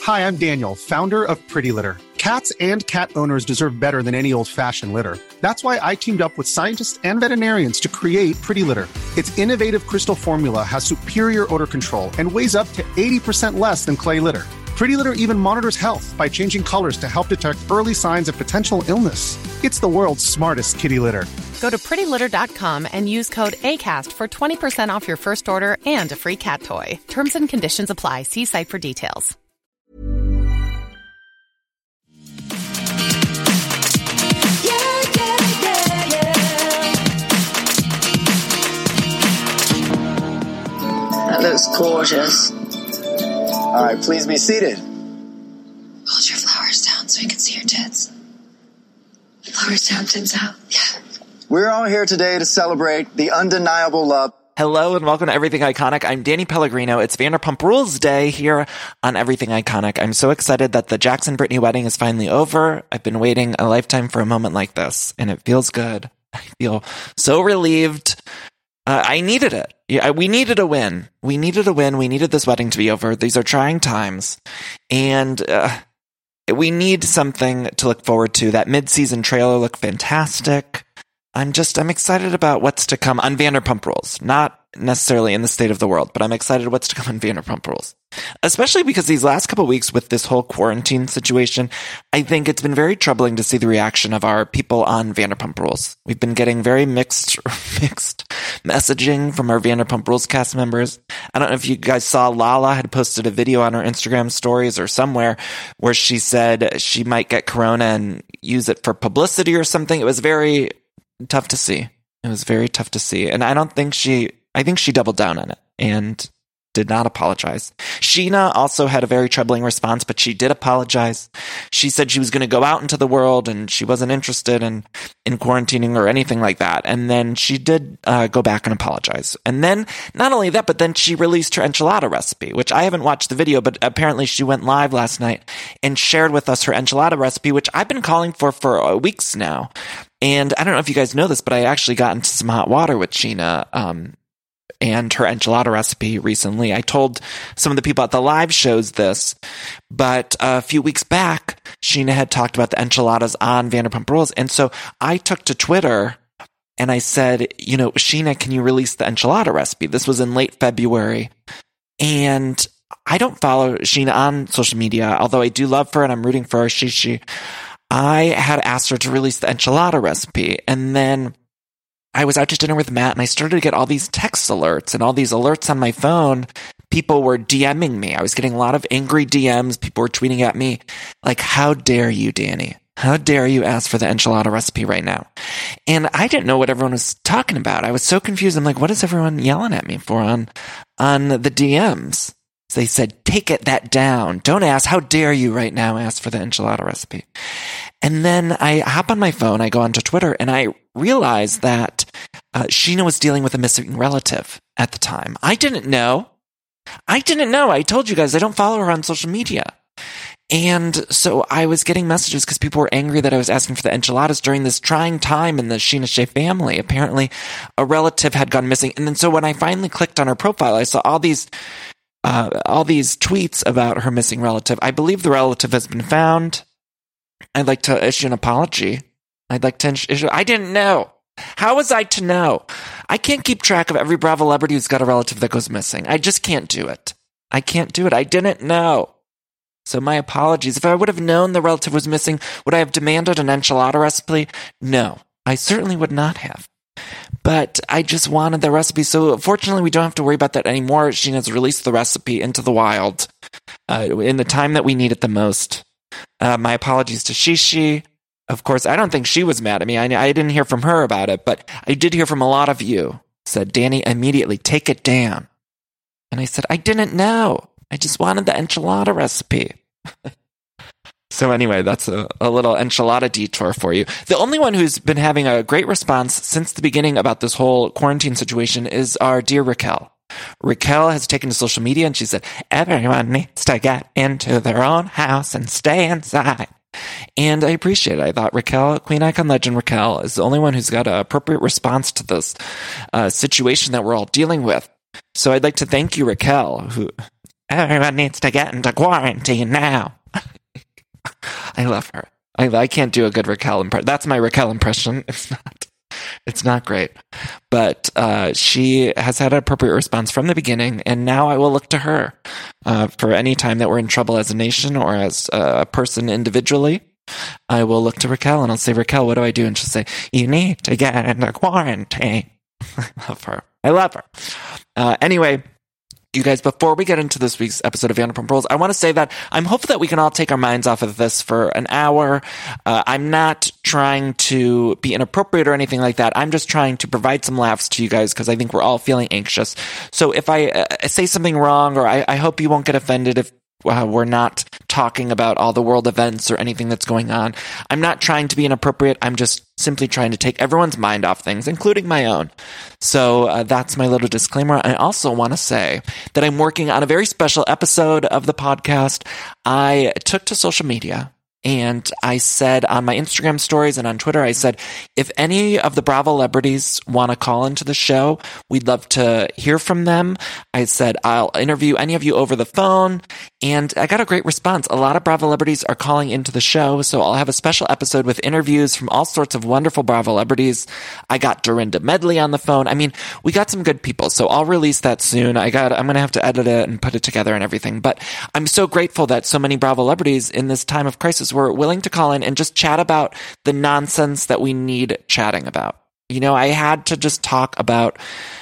Hi, I'm Daniel, founder of Pretty Litter. Cats and cat owners deserve better than any old-fashioned litter. That's why I teamed up with scientists and veterinarians to create Pretty Litter. Its innovative crystal formula has superior odor control and weighs up to 80% less than clay litter. Pretty Litter even monitors health by changing colors to help detect early signs of potential illness. It's the world's smartest kitty litter. Go to prettylitter.com and use code ACAST for 20% off your first order and a free cat toy. Terms and conditions apply. See site for details. That looks gorgeous. All right, please be seated. Hold your flowers down so we can see your tits. Flowers down, tits out. Yeah. We're all here today to celebrate the undeniable love. Hello and welcome to Everything Iconic. I'm Danny Pellegrino. It's Vanderpump Rules Day here on Everything Iconic. I'm so excited that the Jackson-Brittany wedding is finally over. I've been waiting a lifetime for a moment like this, and it feels good. I feel so relieved. I needed it. Yeah, we needed a win. We needed this wedding to be over. These are trying times. And we need something to look forward to. That mid-season trailer looked fantastic. I'm excited about what's to come on Vanderpump Rules. Not necessarily in the state of the world, but I'm excited what's to come on Vanderpump Rules. Especially because these last couple of weeks with this whole quarantine situation, I think it's been very troubling to see the reaction of our people on Vanderpump Rules. We've been getting very mixed messaging from our Vanderpump Rules cast members. I don't know if you guys saw Lala had posted a video on her Instagram stories or somewhere where she said she might get corona and use it for publicity or something. It was very tough to see. It was very tough to see. And I think she doubled down on it and did not apologize. Sheena also had a very troubling response, but she did apologize. She said she was going to go out into the world and she wasn't interested in quarantining or anything like that. And then she did go back and apologize. And then not only that, but then she released her enchilada recipe, which I haven't watched the video, but apparently she went live last night and shared with us her enchilada recipe, which I've been calling for weeks now. And I don't know if you guys know this, but I actually got into some hot water with Sheena, and her enchilada recipe recently. I told some of the people at the live shows this, but a few weeks back, Sheena had talked about the enchiladas on Vanderpump Rules. And so I took to Twitter and I said, Sheena, can you release the enchilada recipe? This was in late February. And I don't follow Sheena on social media, although I do love her and I'm rooting for her. She. I had asked her to release the enchilada recipe, and then I was out to dinner with Matt, and I started to get all these text alerts and all these alerts on my phone. People were DMing me. I was getting a lot of angry DMs. People were tweeting at me like, how dare you, Danny? How dare you ask for the enchilada recipe right now? And I didn't know what everyone was talking about. I was so confused. I'm like, what is everyone yelling at me for on the DMs? So they said, take that down. Don't ask. How dare you right now ask for the enchilada recipe? And then I hop on my phone, I go onto Twitter, and I realize that Sheena was dealing with a missing relative at the time. I didn't know. I told you guys I don't follow her on social media. And so I was getting messages because people were angry that I was asking for the enchiladas during this trying time in the Sheena Shea family. Apparently, a relative had gone missing. And then so when I finally clicked on her profile, I saw all these tweets about her missing relative. I believe the relative has been found. I'd like to issue an apology. I didn't know. How was I to know? I can't keep track of every Bravo celebrity who's got a relative that goes missing. I just can't do it. I didn't know. So my apologies. If I would have known the relative was missing, would I have demanded an enchilada recipe? No, I certainly would not have. But I just wanted the recipe. So fortunately, we don't have to worry about that anymore. Sheena's released the recipe into the wild in the time that we need it the most. My apologies to Shishi. Of course, I don't think she was mad at me. I didn't hear from her about it, but I did hear from a lot of you. Said, Danny, immediately take it down. And I said, I didn't know. I just wanted the enchilada recipe. So anyway, that's a little enchilada detour for you. The only one who's been having a great response since the beginning about this whole quarantine situation is our dear Raquel. Raquel has taken to social media and she said, everyone needs to get into their own house and stay inside. And I appreciate it. I thought Raquel, Queen Icon Legend Raquel, is the only one who's got an appropriate response to this situation that we're all dealing with. So I'd like to thank you, Raquel, who Everyone needs to get into quarantine now. I love her. I can't do a good Raquel impression. That's my Raquel impression. It's not great. But she has had an appropriate response from the beginning, and now I will look to her for any time that we're in trouble as a nation or as a person individually. I will look to Raquel, and I'll say, Raquel, what do I do? And she'll say, you need to get into quarantine. I love her. Anyway, you guys, before we get into this week's episode of Vanderpump Rules, I want to say that I'm hopeful that we can all take our minds off of this for an hour. I'm not trying to be inappropriate or anything like that. I'm just trying to provide some laughs to you guys because I think we're all feeling anxious. So if I say something wrong, or I hope you won't get offended if we're not talking about all the world events or anything that's going on. I'm not trying to be inappropriate. I'm just simply trying to take everyone's mind off things, including my own. So that's my little disclaimer. I also want to say that I'm working on a very special episode of the podcast. I took to social media and I said on my Instagram stories and on Twitter, I said, if any of the Bravo celebrities want to call into the show, we'd love to hear from them. I said, I'll interview any of you over the phone. And I got a great response. A lot of Bravo celebrities are calling into the show. So I'll have a special episode with interviews from all sorts of wonderful Bravo celebrities. I got Dorinda Medley on the phone. I mean, we got some good people. So I'll release that soon. I'm going to have to edit it and put it together and everything. But I'm so grateful that so many Bravo celebrities in this time of crisis were willing to call in and just chat about the nonsense that we need chatting about. You know, I had to just talk about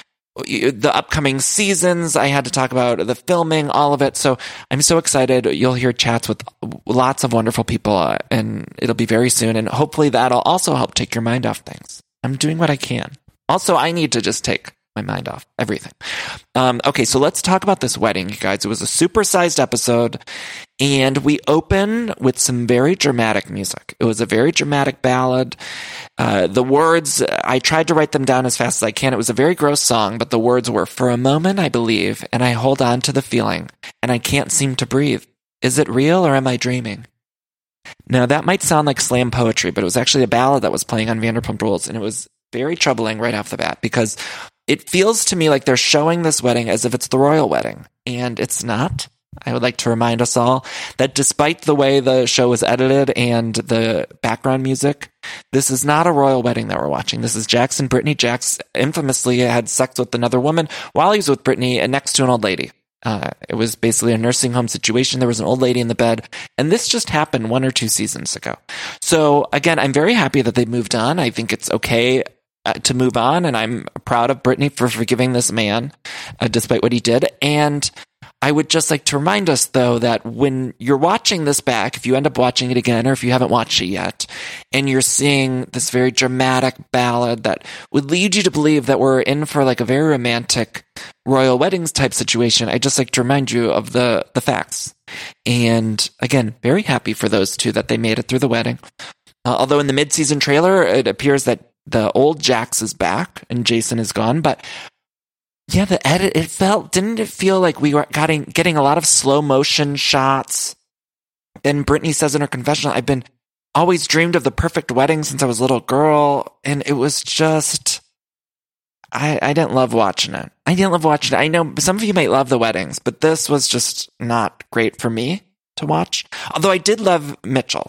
the upcoming seasons. I had to talk about the filming, all of it. So I'm so excited. You'll hear chats with lots of wonderful people, and it'll be very soon. And hopefully that'll also help take your mind off things. I'm doing what I can. Also, I need to just take my mind off everything. Okay, so let's talk about this wedding, you guys. It was a supersized episode, and we open with some very dramatic music. It was a very dramatic ballad. The words, I tried to write them down as fast as I can. It was a very gross song, but the words were, for a moment I believe, and I hold on to the feeling, and I can't seem to breathe. Is it real or am I dreaming? Now, that might sound like slam poetry, but it was actually a ballad that was playing on Vanderpump Rules, and it was very troubling right off the bat because it feels to me like they're showing this wedding as if it's the royal wedding, and it's not. I would like to remind us all that despite the way the show was edited and the background music, this is not a royal wedding that we're watching. This is Jax and Brittany. Jax infamously had sex with another woman while he was with Brittany and next to an old lady. It was basically a nursing home situation. There was an old lady in the bed, and this just happened 1 or 2 seasons ago. So again, I'm very happy that they moved on. I think it's okay to move on, and I'm proud of Brittany for forgiving this man, despite what he did. And I would just like to remind us, though, that when you're watching this back, if you end up watching it again, or if you haven't watched it yet, and you're seeing this very dramatic ballad that would lead you to believe that we're in for like a very romantic royal weddings type situation, I'd just like to remind you of the facts. And again, very happy for those two that they made it through the wedding. Although in the mid-season trailer, it appears that the old Jax is back and Jason is gone, but yeah, the edit, didn't it feel like we were getting a lot of slow motion shots? Then Brittany says in her confessional, I've been always dreamed of the perfect wedding since I was a little girl. And it was just, I didn't love watching it. I know some of you might love the weddings, but this was just not great for me to watch. Although I did love Mitchell.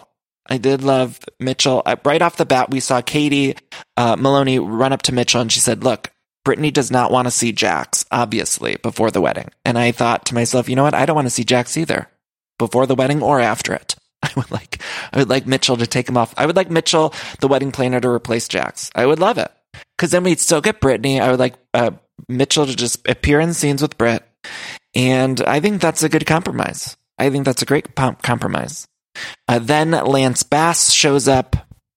Right off the bat, we saw Katie Maloney run up to Mitchell and she said, look, Brittany does not want to see Jax, obviously, before the wedding. And I thought to myself, you know what? I don't want to see Jax either, before the wedding or after it. I would like Mitchell to take him off. I would like Mitchell, the wedding planner, to replace Jax. I would love it. Because then we'd still get Brittany. I would like Mitchell to just appear in scenes with Britt. And I think that's a good compromise. I think that's a great compromise. Then Lance Bass shows up.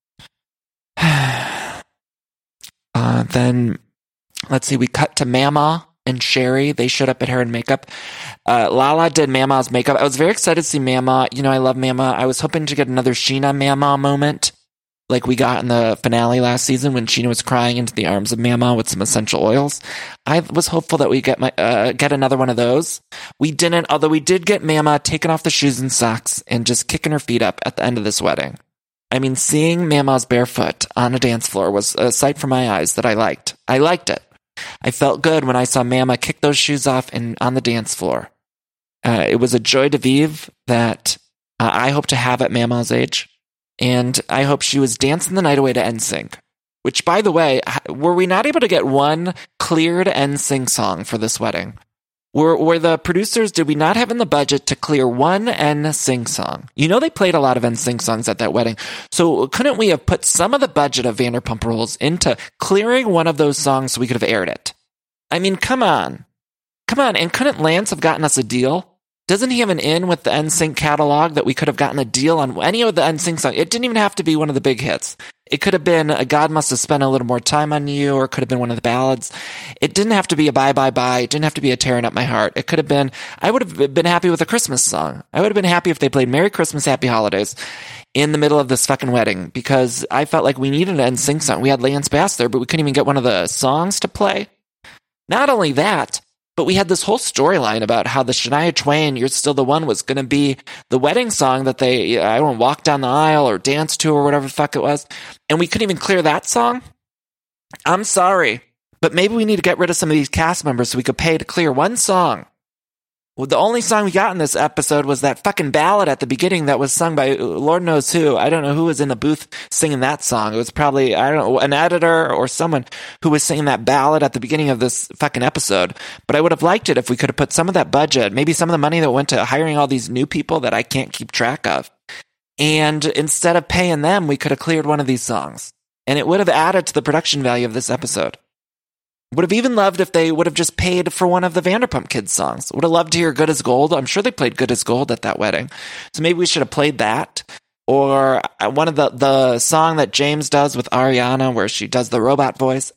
Then, let's see, we cut to Mama and Sherry. They showed up at hair and makeup. Lala did Mama's makeup. I was very excited to see Mama. You know, I love Mama. I was hoping to get another Sheena Mama moment like we got in the finale last season when Sheena was crying into the arms of Mama with some essential oils. I was hopeful that we get another one of those. We didn't, although we did get Mama taking off the shoes and socks and just kicking her feet up at the end of this wedding. I mean, seeing Mama's barefoot on a dance floor was a sight for my eyes that I liked. I liked it. I felt good when I saw Mama kick those shoes off and on the dance floor. It was a joy de vivre that I hope to have at Mama's age. And I hope she was dancing the night away to NSYNC. Which, by the way, were we not able to get one cleared NSYNC song for this wedding? Were the producers, did we not have in the budget to clear one NSYNC song? You know they played a lot of NSYNC songs at that wedding. So couldn't we have put some of the budget of Vanderpump Rules into clearing one of those songs so we could have aired it? I mean, come on. Come on. And couldn't Lance have gotten us a deal? Doesn't he have an in with the NSYNC catalog that we could have gotten a deal on any of the NSYNC songs? It didn't even have to be one of the big hits. It could have been God Must Have Spent a Little More Time on You, or it could have been one of the ballads. It didn't have to be a Bye Bye Bye. It didn't have to be a Tearing Up My Heart. It could have been, I would have been happy with a Christmas song. I would have been happy if they played Merry Christmas, Happy Holidays in the middle of this fucking wedding, because I felt like we needed an NSYNC song. We had Lance Bass there, but we couldn't even get one of the songs to play. Not only that, but we had this whole storyline about how the Shania Twain, You're Still the One, was going to be the wedding song that they, I don't know, walk down the aisle or dance to or whatever the fuck it was. And we couldn't even clear that song? I'm sorry, but maybe we need to get rid of some of these cast members so we could pay to clear one song. Well, the only song we got in this episode was that fucking ballad at the beginning that was sung by Lord knows who. I don't know who was in the booth singing that song. It was probably, I don't know, an editor or someone who was singing that ballad at the beginning of this fucking episode. But I would have liked it if we could have put some of that budget, maybe some of the money that went to hiring all these new people that I can't keep track of. And instead of paying them, we could have cleared one of these songs. And it would have added to the production value of this episode. Would have even loved if they would have just paid for one of the Vanderpump Kids songs. Would have loved to hear Good as Gold. I'm sure they played Good as Gold at that wedding. So maybe we should have played that. Or one of the song that James does with Ariana where she does the robot voice.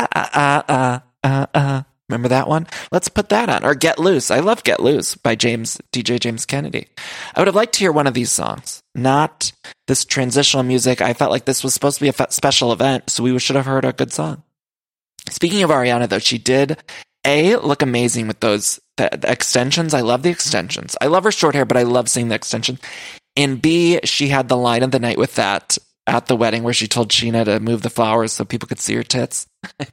Remember that one? Let's put that on. Or Get Loose. I love Get Loose by DJ James Kennedy. I would have liked to hear one of these songs. Not this transitional music. I felt like this was supposed to be a special event, so we should have heard a good song. Speaking of Ariana, though, she did, look amazing with the extensions. I love the extensions. I love her short hair, but I love seeing the extension. And B, she had the line of the night with that at the wedding where she told Sheena to move the flowers so people could see her tits.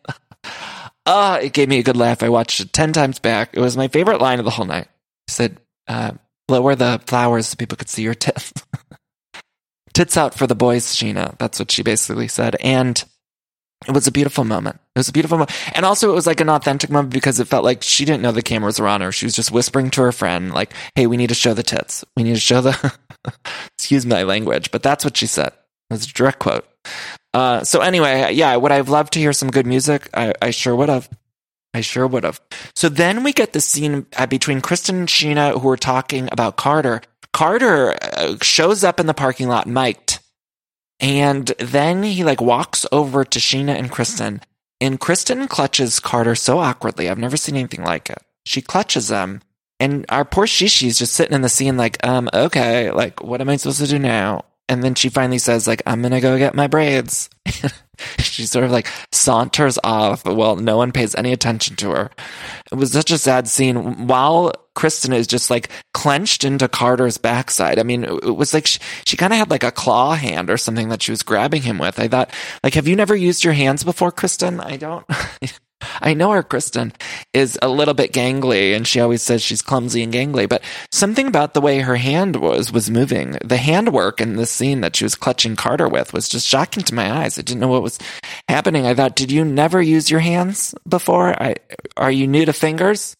It gave me a good laugh. I watched it 10 times back. It was my favorite line of the whole night. She said, lower the flowers so people could see your tits. Tits out for the boys, Sheena. That's what she basically said. And it was a beautiful moment. It was a beautiful moment. And also it was like an authentic moment because it felt like she didn't know the cameras were on her. She was just whispering to her friend, like, hey, we need to show the tits. We need to show the, excuse my language, but that's what she said. It was a direct quote. So anyway, yeah, would I have loved to hear some good music? I sure would have. I sure would have. So then we get the scene between Kristen and Sheena who are talking about Carter. Carter shows up in the parking lot mic'd. And then he walks over to Sheena and Kristen, and Kristen clutches Carter so awkwardly. I've never seen anything like it. She clutches him, and our poor Shishi's just sitting in the scene okay, what am I supposed to do now? And then she finally says, I'm gonna go get my braids. She sort of saunters off. Well, no one pays any attention to her. It was such a sad scene while Kristen is just clenched into Carter's backside. I mean, it was she kind of had a claw hand or something that she was grabbing him with. I thought, have you never used your hands before, Kristen? I don't. I know our Kristen is a little bit gangly, and she always says she's clumsy and gangly, but something about the way her hand was moving, the handwork in this scene that she was clutching Carter with was just shocking to my eyes. I didn't know what was happening. I thought, did you never use your hands before? Are you new to fingers?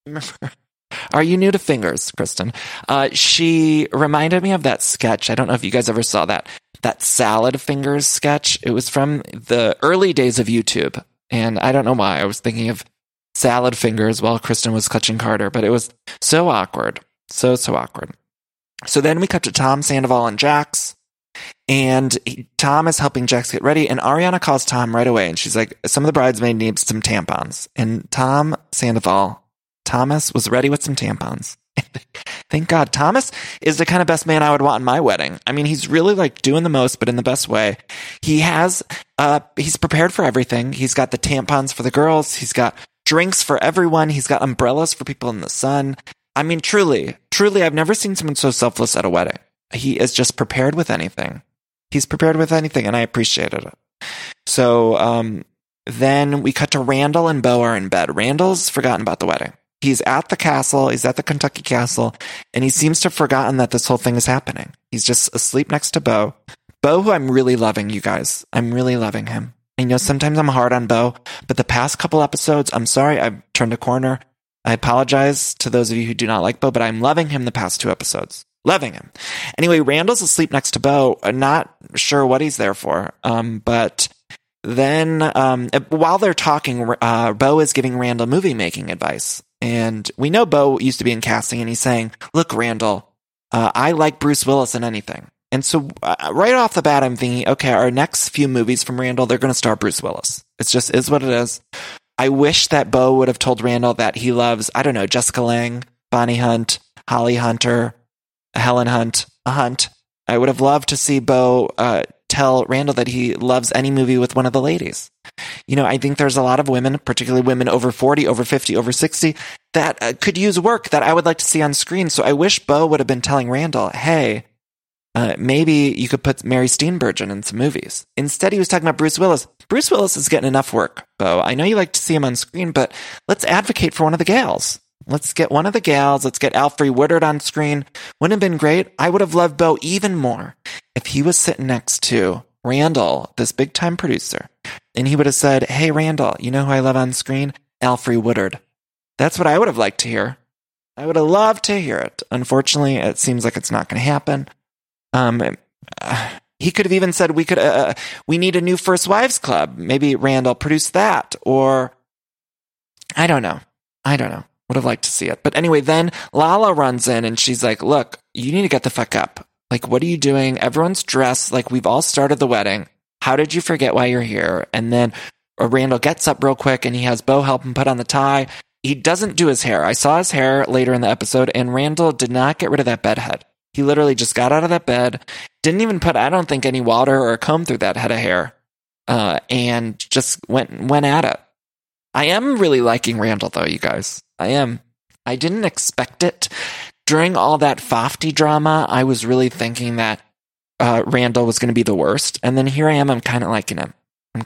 Are you new to fingers, Kristen? She reminded me of that sketch. I don't know if you guys ever saw that salad fingers sketch. It was from the early days of YouTube. And I don't know why I was thinking of salad fingers while Kristen was clutching Carter, but it was so awkward. So awkward. So then we cut to Tom Sandoval and Jax, and Tom is helping Jax get ready, and Ariana calls Tom right away, and she's like, some of the bridesmaids need some tampons. And Tom Sandoval, Thomas, was ready with some tampons. Thank God. Thomas is the kind of best man I would want in my wedding. I mean, he's really doing the most, but in the best way. He's prepared for everything. He's got the tampons for the girls. He's got drinks for everyone. He's got umbrellas for people in the sun. I mean, truly, I've never seen someone so selfless at a wedding. He is just prepared with anything. He's prepared with anything, and I appreciated it. So, then we cut to Randall and Beau are in bed. Randall's forgotten about the wedding. He's at the castle. He's at the Kentucky castle. And he seems to have forgotten that this whole thing is happening. He's just asleep next to Bo. Bo, who I'm really loving, you guys. I'm really loving him. I know sometimes I'm hard on Bo, but the past couple episodes, I'm sorry, I've turned a corner. I apologize to those of you who do not like Bo, but I'm loving him the past 2 episodes. Loving him. Anyway, Randall's asleep next to Bo. Not sure what he's there for. But then while they're talking, Bo is giving Randall movie making advice. And we know Bo used to be in casting, and he's saying, look, Randall, I like Bruce Willis in anything. And so right off the bat, I'm thinking, okay, our next few movies from Randall, they're going to star Bruce Willis. It's just is what it is. I wish that Bo would have told Randall that he loves, I don't know, Jessica Lange, Bonnie Hunt, Holly Hunter, Helen Hunt, a Hunt. I would have loved to see Bo tell Randall that he loves any movie with one of the ladies. You know, I think there's a lot of women, particularly women over 40, over 50, over 60, that could use work that I would like to see on screen. So I wish Bo would have been telling Randall, hey, maybe you could put Mary Steenburgen in some movies. Instead, he was talking about Bruce Willis. Bruce Willis is getting enough work, Bo. I know you like to see him on screen, but let's advocate for one of the gals. Let's get one of the gals. Let's get Alfre Woodard on screen. Wouldn't have been great? I would have loved Bo even more if he was sitting next to Randall, this big-time producer, and he would have said, hey, Randall, you know who I love on screen? Alfre Woodard. That's what I would have liked to hear. I would have loved to hear it. Unfortunately, it seems like it's not going to happen. He could have even said we need a new First Wives Club. Maybe Randall produced that, or I don't know. Would have liked to see it. But anyway, then Lala runs in and she's like, look, you need to get the fuck up. Like, what are you doing? Everyone's dressed like we've all started the wedding. How did you forget why you're here? And then Randall gets up real quick and he has Bo help him put on the tie. He doesn't do his hair. I saw his hair later in the episode, and Randall did not get rid of that bedhead. He literally just got out of that bed, didn't even put, I don't think, any water or a comb through that head of hair, and just went at it. I am really liking Randall, though, you guys. I am. I didn't expect it. During all that Fafty drama, I was really thinking that Randall was going to be the worst. And then here I am, I'm kind of liking him.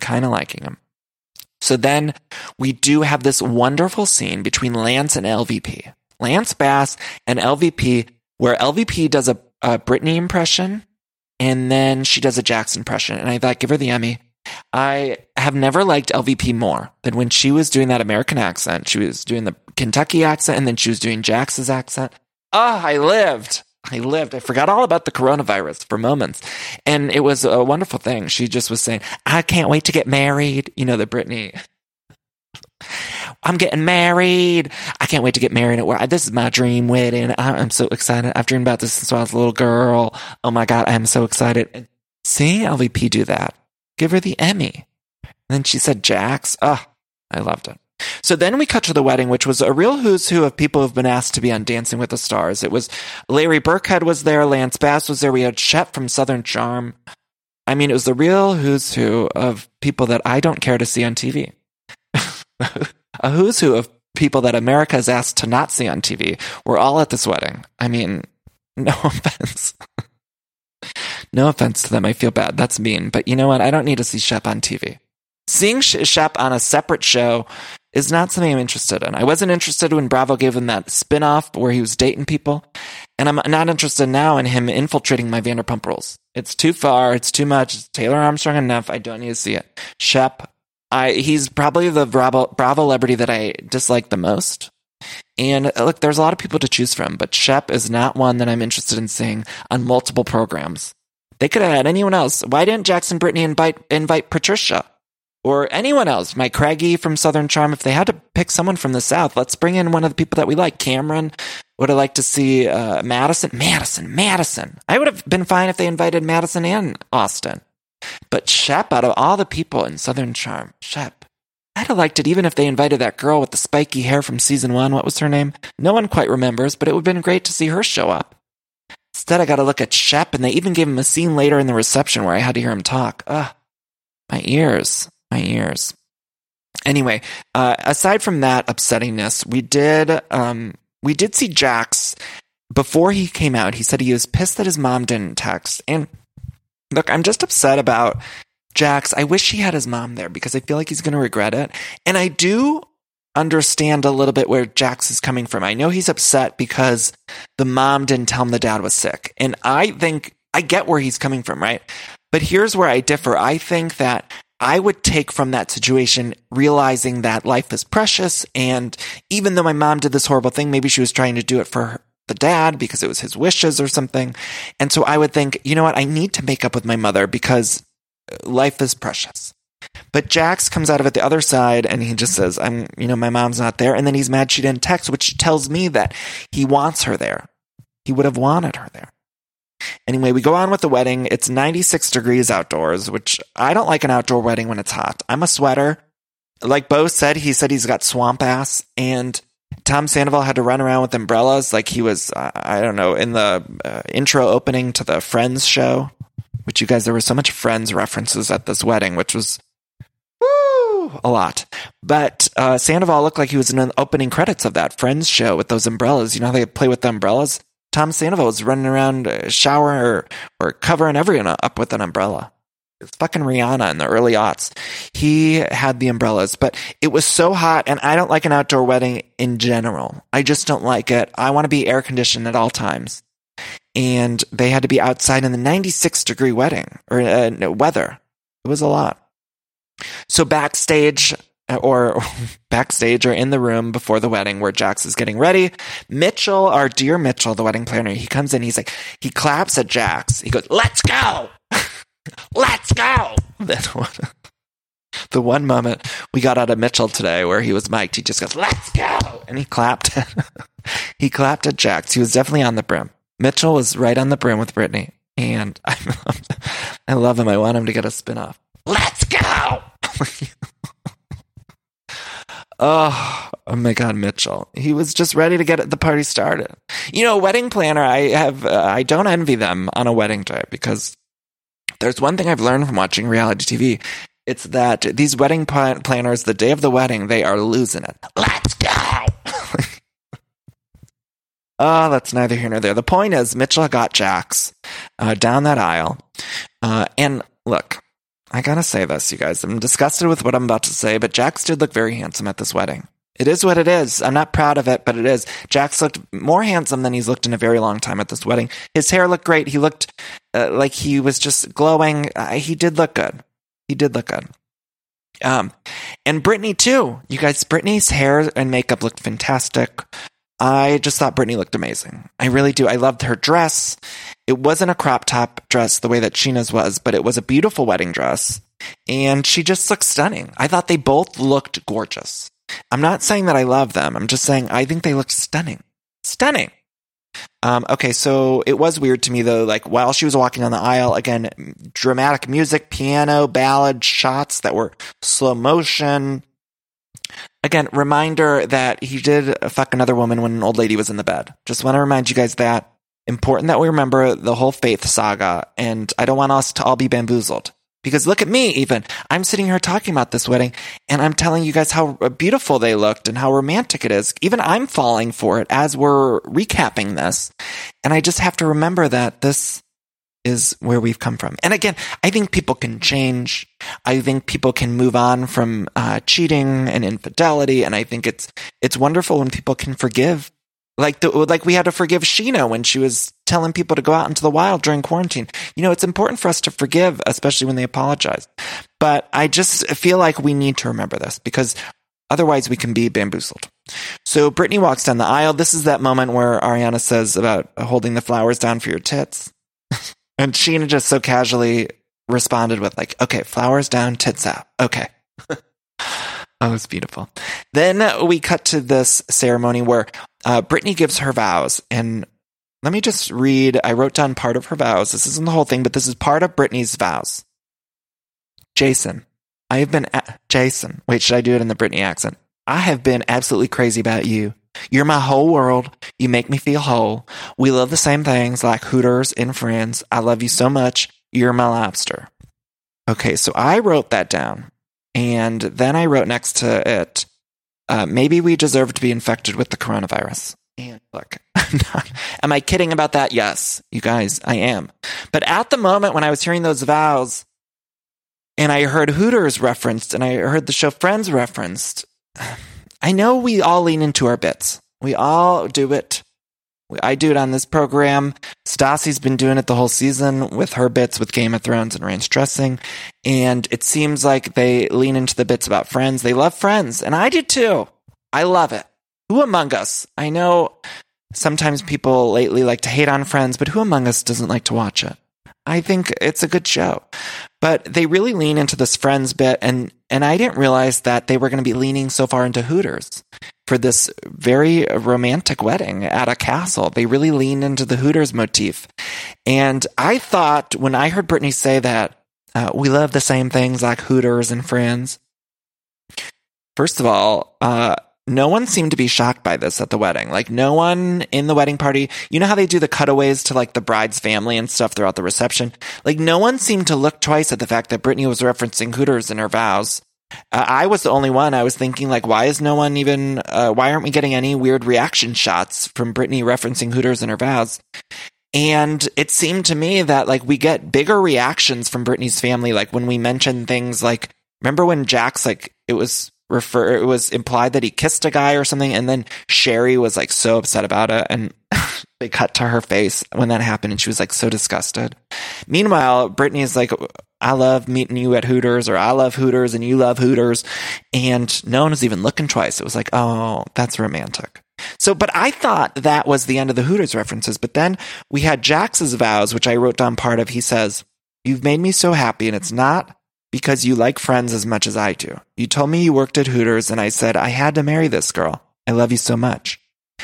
So then we do have this wonderful scene between Lance and LVP. Lance Bass and LVP, where LVP does a Britney impression, and then she does a Jax impression. And I thought, give her the Emmy. I have never liked LVP more than when she was doing that American accent. She was doing the Kentucky accent, and then she was doing Jax's accent. I lived. I forgot all about the coronavirus for moments. And it was a wonderful thing. She just was saying, I can't wait to get married. You know, the Britney. I'm getting married. I can't wait to get married. This is my dream wedding. I'm so excited. I've dreamed about this since I was a little girl. Oh my God, I'm so excited. And seeing LVP do that, give her the Emmy. And then she said Jax. I loved it. So then we cut to the wedding, which was a real who's who of people who've been asked to be on Dancing with the Stars. It was Larry Burkhead was there. Lance Bass was there. We had Shep from Southern Charm. I mean, it was the real who's who of people that I don't care to see on TV. A who's who of people that America is asked to not see on TV. We're all at this wedding. I mean, no offense. No offense to them. I feel bad. That's mean. But you know what? I don't need to see Shep on TV. Seeing Shep on a separate show is not something I'm interested in. I wasn't interested when Bravo gave him that spinoff where he was dating people. And I'm not interested now in him infiltrating my Vanderpump Rules. It's too far. It's too much. It's Taylor Armstrong enough. I don't need to see it. Shep, he's probably the Bravo celebrity that I dislike the most. And look, there's a lot of people to choose from, but Shep is not one that I'm interested in seeing on multiple programs. They could have had anyone else. Why didn't Jackson Brittany invite Patricia? Or anyone else, Mike Craigie from Southern Charm. If they had to pick someone from the South, let's bring in one of the people that we like. Cameron, would have liked to see Madison. I would have been fine if they invited Madison and Austin. But Shep, out of all the people in Southern Charm, Shep, I'd have liked it even if they invited that girl with the spiky hair from season 1. What was her name? No one quite remembers, but it would have been great to see her show up. Instead, I got to look at Shep, and they even gave him a scene later in the reception where I had to hear him talk. My ears. Anyway, aside from that upsettingness, we did see Jax before he came out. He said he was pissed that his mom didn't text. And look, I'm just upset about Jax. I wish he had his mom there because I feel like he's going to regret it. And I do understand a little bit where Jax is coming from. I know he's upset because the mom didn't tell him the dad was sick. And I think I get where he's coming from, right? But here's where I differ. I think that I would take from that situation realizing that life is precious. And even though my mom did this horrible thing, maybe she was trying to do it for the dad because it was his wishes or something. And so I would think, you know what? I need to make up with my mother because life is precious. But Jax comes out of it the other side and he just says, my mom's not there. And then he's mad she didn't text, which tells me that he wants her there. He would have wanted her there. Anyway, we go on with the wedding. It's 96 degrees outdoors, which I don't like an outdoor wedding when it's hot. I'm a sweater. Like Bo said, he's got swamp ass. And Tom Sandoval had to run around with umbrellas like he was, in the intro opening to the Friends show. Which you guys, there were so much Friends references at this wedding, which was a lot. But Sandoval looked like he was in the opening credits of that Friends show with those umbrellas. You know how they play with the umbrellas? Tom Sandoval was running around shower or covering everyone up with an umbrella. It's fucking Rihanna in the early aughts. He had the umbrellas, but it was so hot, and I don't like an outdoor wedding in general. I just don't like it. I want to be air conditioned at all times. And they had to be outside in the 96-degree wedding or weather. It was a lot. So backstage or in the room before the wedding where Jax is getting ready, Mitchell, our dear Mitchell, the wedding planner, he comes in. He claps at Jax. He goes, "Let's go, let's go." The one moment we got out of Mitchell today where he was mic'd, he just goes, "Let's go," and he clapped. He clapped at Jax. He was definitely on the brim. Mitchell was right on the brim with Brittany, and I love him. I want him to get a spinoff. Let's go! Oh my God, Mitchell. He was just ready to get the party started. Wedding planner, I don't envy them on a wedding day because there's one thing I've learned from watching reality TV. It's that these wedding planners, the day of the wedding, they are losing it. Let's go! Oh, that's neither here nor there. The point is, Mitchell got Jax down that aisle. And look, I gotta say this, you guys. I'm disgusted with what I'm about to say, but Jax did look very handsome at this wedding. It is what it is. I'm not proud of it, but it is. Jax looked more handsome than he's looked in a very long time at this wedding. His hair looked great. He looked like he was just glowing. He did look good. He did look good. And Brittany too. You guys, Brittany's hair and makeup looked fantastic. I just thought Brittany looked amazing. I really do. I loved her dress. It wasn't a crop top dress the way that Sheena's was, but it was a beautiful wedding dress. And she just looked stunning. I thought they both looked gorgeous. I'm not saying that I love them. I'm just saying I think they looked stunning. Stunning. Okay, so it was weird to me though, like while she was walking on the aisle, again, dramatic music, piano, ballad, shots that were slow motion. Again, reminder that he did fuck another woman when an old lady was in the bed. Just want to remind you guys that. Important that we remember the whole Faith saga, and I don't want us to all be bamboozled. Because look at me, even. I'm sitting here talking about this wedding, and I'm telling you guys how beautiful they looked and how romantic it is. Even I'm falling for it as we're recapping this. And I just have to remember that this is where we've come from. And again, I think people can change. I think people can move on from cheating and infidelity, and I think it's wonderful when people can forgive. Like we had to forgive Sheena when she was telling people to go out into the wild during quarantine. It's important for us to forgive, especially when they apologize. But I just feel like we need to remember this because otherwise we can be bamboozled. So Brittany walks down the aisle. This is that moment where Ariana says about holding the flowers down for your tits. And Sheena just so casually responded with like, okay, flowers down, tits out. Okay. Oh, it's beautiful. Then we cut to this ceremony where Brittany gives her vows. And let me just read. I wrote down part of her vows. This isn't the whole thing, but this is part of Brittany's vows. Jason, Jason. Wait, should I do it in the Brittany accent? I have been absolutely crazy about you. You're my whole world. You make me feel whole. We love the same things like Hooters and Friends. I love you so much. You're my lobster. Okay, so I wrote that down. And then I wrote next to it, maybe we deserve to be infected with the coronavirus. And look, am I kidding about that? Yes, you guys, I am. But at the moment when I was hearing those vows and I heard Hooters referenced and I heard the show Friends referenced, I know we all lean into our bits. We all do it. I do it on this program. Stassi's been doing it the whole season with her bits with Game of Thrones and ranch dressing. And it seems like they lean into the bits about Friends. They love Friends, and I do too. I love it. Who among us? I know sometimes people lately like to hate on Friends, but who among us doesn't like to watch it? I think it's a good show. But they really lean into this Friends bit, and I didn't realize that they were going to be leaning so far into Hooters for this very romantic wedding at a castle. They really leaned into the Hooters motif. And I thought, when I heard Brittany say that, we love the same things like Hooters and Friends. First of all, no one seemed to be shocked by this at the wedding. Like, no one in the wedding party, you know how they do the cutaways to like the bride's family and stuff throughout the reception? Like, no one seemed to look twice at the fact that Brittany was referencing Hooters in her vows. I was the only one. I was thinking, like, why is no one even, why aren't we getting any weird reaction shots from Brittany referencing Hooters in her vows? And it seemed to me that, like, we get bigger reactions from Brittany's family, like when we mention things like, remember when Jax, like, it was implied that he kissed a guy or something, and then Sherry was like so upset about it, and they cut to her face when that happened, and she was like so disgusted. Meanwhile, Brittany's like, I love meeting you at Hooters, or I love Hooters and you love Hooters, and no one was even looking twice. It was like, oh, that's romantic. So, but I thought that was the end of the Hooters references, but then we had Jax's vows, which I wrote down part of. He says, "You've made me so happy, and it's not because you like Friends as much as I do. You told me you worked at Hooters, and I said, I had to marry this girl. I love you so much."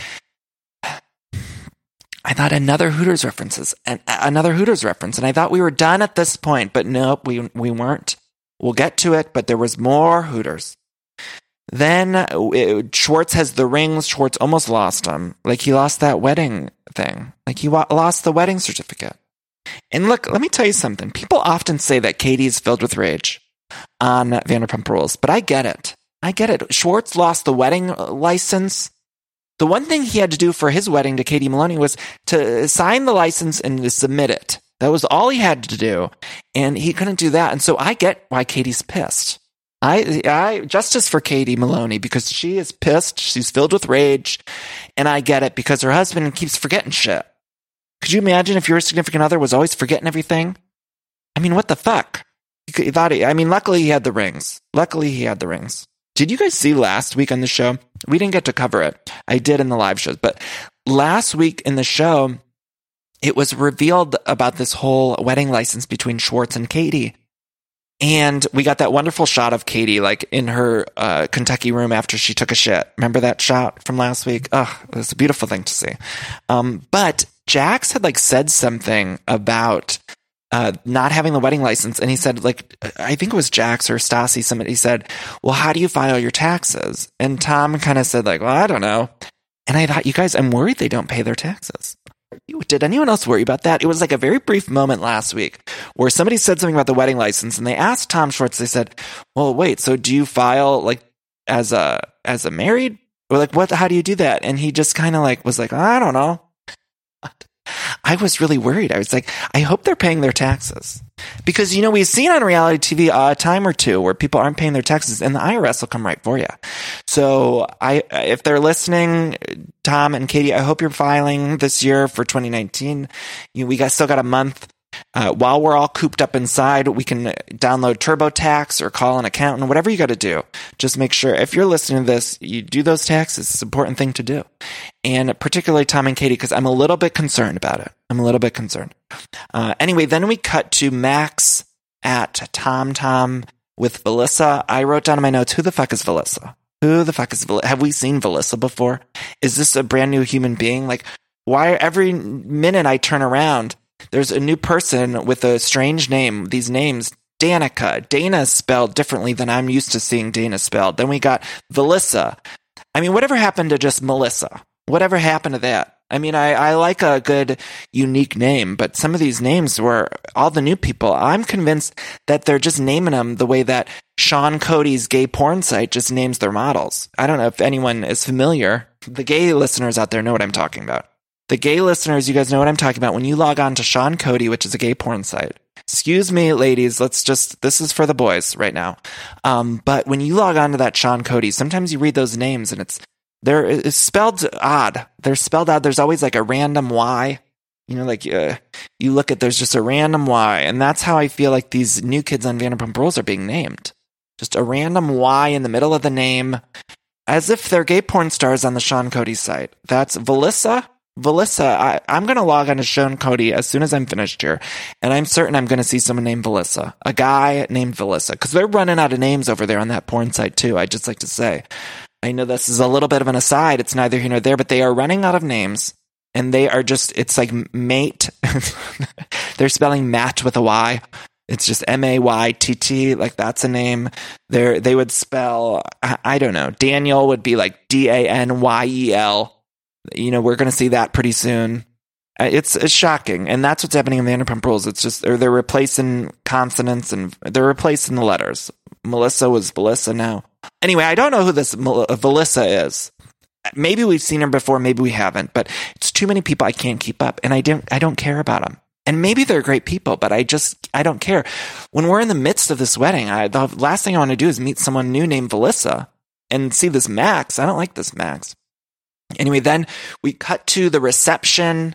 I thought another Hooters reference, and I thought we were done at this point, but nope, we weren't. We'll get to it, but there was more Hooters. Then Schwartz has the rings. Schwartz almost lost them. Like, he lost that wedding thing. Like, he lost the wedding certificate. And look, let me tell you something. People often say that Katie is filled with rage on Vanderpump Rules, but I get it. Schwartz lost the wedding license. The one thing he had to do for his wedding to Katie Maloney was to sign the license and to submit it. That was all he had to do, and he couldn't do that. And so I get why Katie's pissed. I justice for Katie Maloney, because she is pissed. She's filled with rage, and I get it, because her husband keeps forgetting shit. Could you imagine if your significant other was always forgetting everything? I mean, what the fuck? Luckily he had the rings. Did you guys see last week on the show? We didn't get to cover it. I did in the live shows. But last week in the show, it was revealed about this whole wedding license between Schwartz and Katie. And we got that wonderful shot of Katie, like, in her Kentucky room after she took a shit. Remember that shot from last week? Ugh, it was a beautiful thing to see. But Jax had, like, said something about not having the wedding license. And he said, like, I think it was Jax or Stassi, somebody said, well, how do you file your taxes? And Tom kind of said, like, well, I don't know. And I thought, you guys, I'm worried they don't pay their taxes. Did anyone else worry about that? It was like a very brief moment last week where somebody said something about the wedding license, and they asked Tom Schwartz, they said, well, wait, so do you file, like, as a married? Or, like, what, how do you do that? And he just kind of, like, was like, I don't know. I was really worried. I was like, I hope they're paying their taxes. Because, you know, we've seen on reality TV a time or two where people aren't paying their taxes, and the IRS will come right for you. So if they're listening, Tom and Katie, I hope you're filing this year for 2019. We still got a month. While we're all cooped up inside, we can download TurboTax or call an accountant, whatever you got to do. Just make sure, if you're listening to this, you do those taxes. It's an important thing to do. And particularly Tom and Katie, because I'm a little bit concerned about it. Anyway, then we cut to Max at Tom with Vilissa. I wrote down in my notes, who the fuck is Vilissa? Have we seen Vilissa before? Is this a brand new human being? Like, why every minute I turn around, there's a new person with a strange name. These names, Danica. Dana is spelled differently than I'm used to seeing Dana spelled. Then we got Vilissa. I mean, whatever happened to just Melissa? Whatever happened to that? I mean, I like a good, unique name, but some of these names were all the new people. I'm convinced that they're just naming them the way that Sean Cody's gay porn site just names their models. I don't know if anyone is familiar. The gay listeners out there know what I'm talking about. The gay listeners, you guys know what I'm talking about. When you log on to Sean Cody, which is a gay porn site, Excuse me, ladies. This is for the boys right now. But when you log on to that Sean Cody, sometimes you read those names and it's spelled odd. They're spelled odd. There's always like a random Y. You know, like you look at, there's just a random Y. And that's how I feel like these new kids on Vanderpump Rules are being named. Just a random Y in the middle of the name, as if they're gay porn stars on the Sean Cody site. That's Velissa. I'm going to log on to Sean Cody as soon as I'm finished here. And I'm certain I'm going to see someone named Velissa. A guy named Velissa. Because they're running out of names over there on that porn site too, I'd just like to say. I know this is a little bit of an aside. It's neither here nor there, but they are running out of names. And they are just, it's like mate. They're spelling Matt with a Y. It's just Maytt, like that's a name. They would spell, I don't know. Daniel would be like Danyel. You know, we're going to see that pretty soon. It's shocking. And that's what's happening in Vanderpump Rules. It's just, they're replacing consonants and they're replacing the letters. Melissa was Melissa now. Anyway, I don't know who this Velissa is. Maybe we've seen her before, maybe we haven't, but it's too many people I can't keep up, and I don't care about them. And maybe they're great people, but I don't care. When we're in the midst of this wedding, the last thing I want to do is meet someone new named Velissa and see this Max. I don't like this Max. Anyway, then we cut to the reception.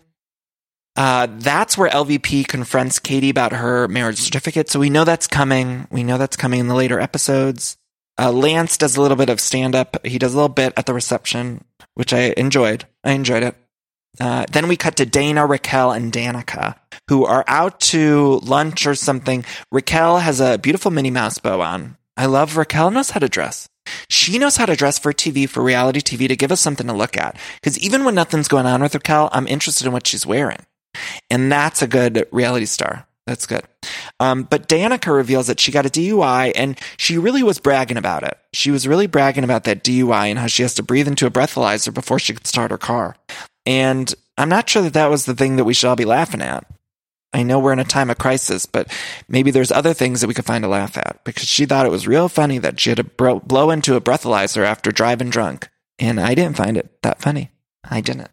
That's where LVP confronts Katie about her marriage certificate. So we know that's coming. We know that's coming in the later episodes. Lance does a little bit of stand-up. He does a little bit at the reception, which I enjoyed. I enjoyed it. Then we cut to Dana, Raquel, and Danica, who are out to lunch or something. Raquel has a beautiful Minnie Mouse bow on. I love Raquel knows how to dress. She knows how to dress for TV, for reality TV, to give us something to look at. Because even when nothing's going on with Raquel, I'm interested in what she's wearing. And that's a good reality star. That's good. But Danica reveals that she got a DUI, and she really was bragging about it. She was really bragging about that DUI and how she has to breathe into a breathalyzer before she could start her car. And I'm not sure that was the thing that we should all be laughing at. I know we're in a time of crisis, but maybe there's other things that we could find to laugh at, because she thought it was real funny that she had to blow into a breathalyzer after driving drunk. And I didn't find it that funny. I didn't.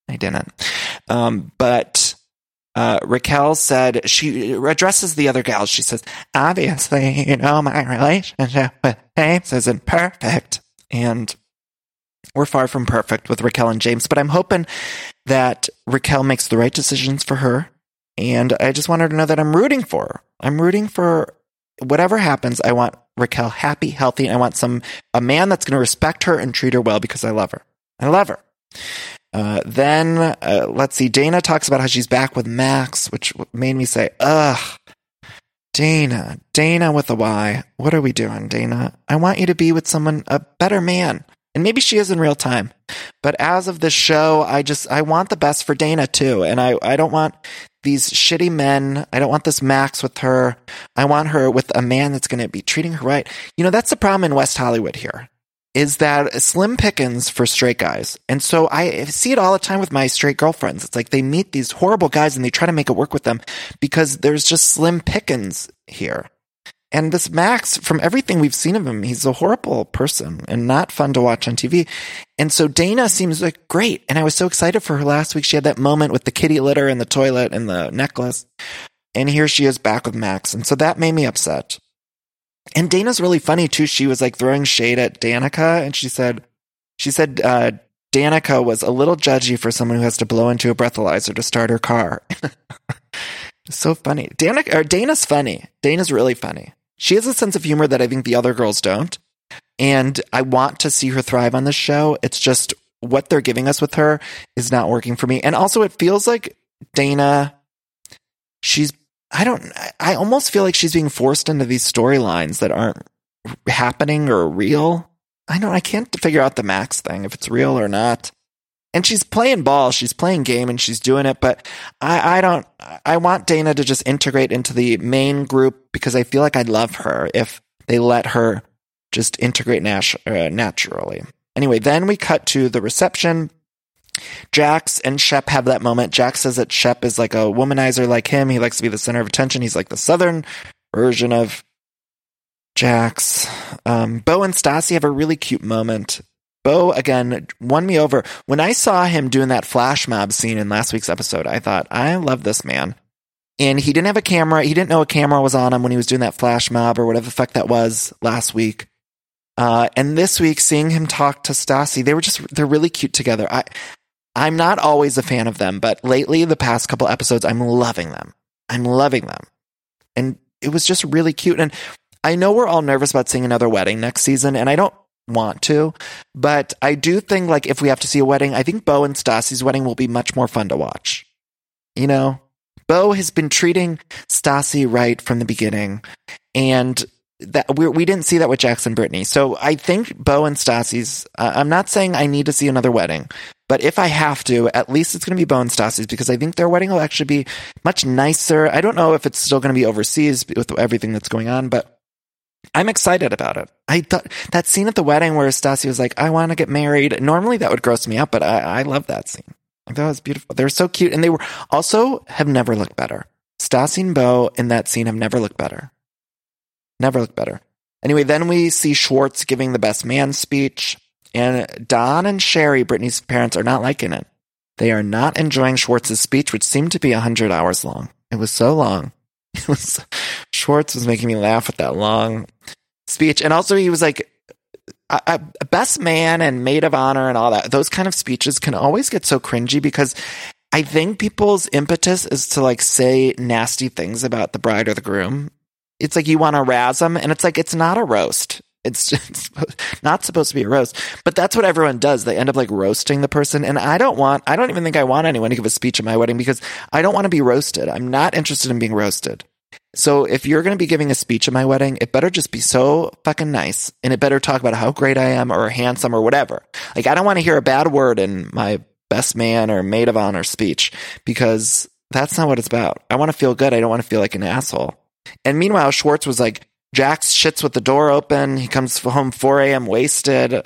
But Raquel said, she addresses the other gals. She says, obviously, you know, my relationship with James isn't perfect. And we're far from perfect with Raquel and James, but I'm hoping that Raquel makes the right decisions for her. And I just want her to know that I'm rooting for her. I'm rooting for whatever happens. I want Raquel happy, healthy. I want a man that's going to respect her and treat her well, because I love her. I love her. Then let's see. Dana talks about how she's back with Max, which made me say, ugh, Dana with a Y. What are we doing, Dana? I want you to be with a better man. And maybe she is in real time. But as of this show, I want the best for Dana too. And I don't want these shitty men. I don't want this Max with her. I want her with a man that's going to be treating her right. You know, that's the problem in West Hollywood here, is that slim pickings for straight guys. And so I see it all the time with my straight girlfriends. It's like they meet these horrible guys and they try to make it work with them because there's just slim pickings here. And this Max, from everything we've seen of him, he's a horrible person and not fun to watch on TV. And so Dana seems like great. And I was so excited for her last week. She had that moment with the kitty litter and the toilet and the necklace. And here she is back with Max. And so that made me upset. And Dana's really funny too. She was like throwing shade at Danica, and she said Danica was a little judgy for someone who has to blow into a breathalyzer to start her car. So funny. Dana's funny. Dana's really funny. She has a sense of humor that I think the other girls don't. And I want to see her thrive on this show. It's just what they're giving us with her is not working for me. And also it feels like Dana, I almost feel like she's being forced into these storylines that aren't happening or real. I can't figure out the Max thing, if it's real or not. And she's playing ball, she's playing game, and she's doing it, but I want Dana to just integrate into the main group, because I feel like I'd love her if they let her just integrate naturally. Anyway, then we cut to the reception. Jax and Shep have that moment. Jax says that Shep is like a womanizer like him. He likes to be the center of attention. He's like the southern version of Jax. Bo and Stassi have a really cute moment. Bo, again, won me over. When I saw him doing that flash mob scene in last week's episode, I thought, I love this man. And he didn't have a camera. He didn't know a camera was on him when he was doing that flash mob or whatever the fuck that was last week. And this week, seeing him talk to Stassi, they're really cute together. I'm not always a fan of them, but lately, the past couple episodes, I'm loving them. And it was just really cute. And I know we're all nervous about seeing another wedding next season, and I don't want to, but I do think, like, if we have to see a wedding, I think Beau and Stassi's wedding will be much more fun to watch. You know? Beau has been treating Stassi right from the beginning, and that we didn't see that with Jax and Brittany. So I think Beau and Stassi's, I'm not saying I need to see another wedding, but if I have to, at least it's going to be Beau and Stassi's, because I think their wedding will actually be much nicer. I don't know if it's still going to be overseas with everything that's going on, but I'm excited about it. I thought that scene at the wedding where Stassi was like, I want to get married. Normally that would gross me out, but I love that scene. I thought it was beautiful. They were so cute, and they were also have never looked better. Stassi and Beau in that scene have never looked better. Never looked better. Anyway, then we see Schwartz giving the best man speech, and Don and Sherry, Brittany's parents, are not liking it. They are not enjoying Schwartz's speech, which seemed to be 100 hours long. It was so long. Schwartz was making me laugh with that long speech. And also he was like, a best man and maid of honor and all that. Those kind of speeches can always get so cringy, because I think people's impetus is to, like, say nasty things about the bride or the groom. It's like you want to razz them, and it's like, it's not a roast. It's not supposed to be a roast, but that's what everyone does. They end up, like, roasting the person. And I don't even think I want anyone to give a speech at my wedding, because I don't want to be roasted. I'm not interested in being roasted. So if you're going to be giving a speech at my wedding, it better just be so fucking nice, and it better talk about how great I am or handsome or whatever. Like, I don't want to hear a bad word in my best man or maid of honor speech, because that's not what it's about. I want to feel good. I don't want to feel like an asshole. And meanwhile, Schwartz was like, Jax shits with the door open. He comes home 4 a.m. wasted.